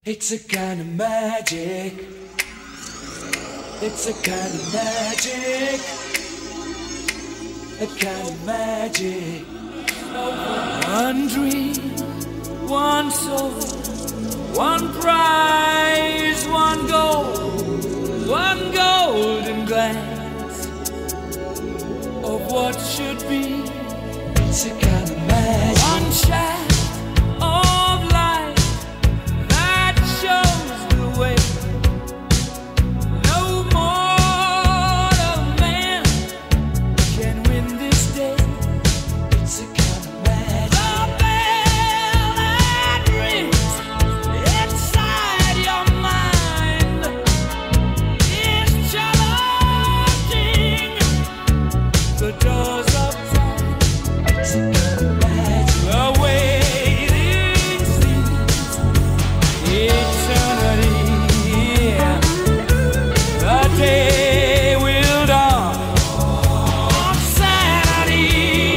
It's a kind of magic. It's a kind of magic. A kind of magic. One dream, one soul, one prize, one golden glance of what should be. It's a kind of magic. One shaft of light that shows the way. No mortal man can win this day. It's a kind of magic. The bell that rings inside your mind is challenging the doors of time. It's a kind of magic. The waiting seems eternity. The day will dawn on Saturday.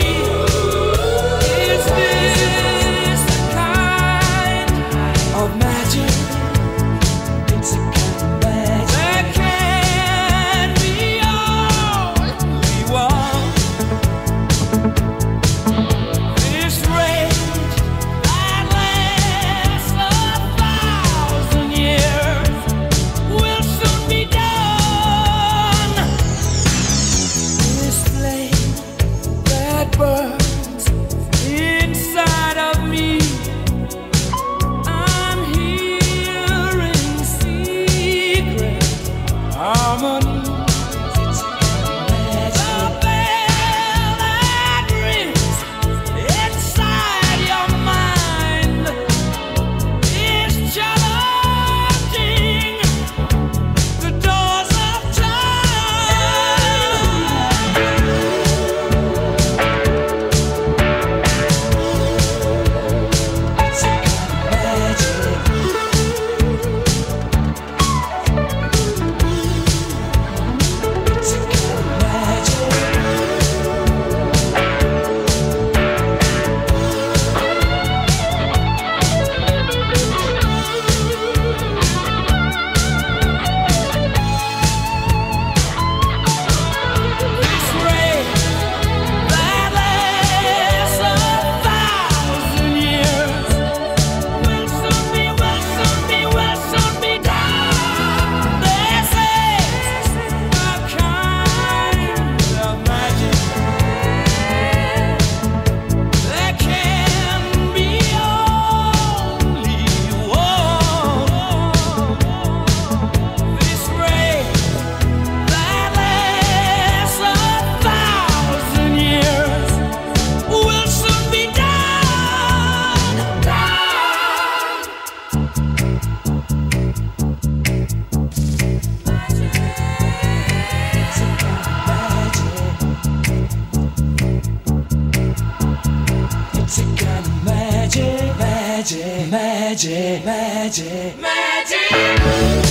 Is this the kind of magic? It's a kind of magic. There can be only one. This rage that lasts 1,000 years will soon be done. This flame that burns inside of me, I'm hearing secret harmonies. It's a kind of magic. The bell that rings inside your mind is challenging the doors of time. It's a kind of magic. It's a kind of magic. This ray that lasts 1,000 years will soon be done. This is a kind of magic. There can be only one. This ray that lasts 1,000 years will soon be done. It's a kind of magic. It's a kind of magic, magic, magic, magic, magic.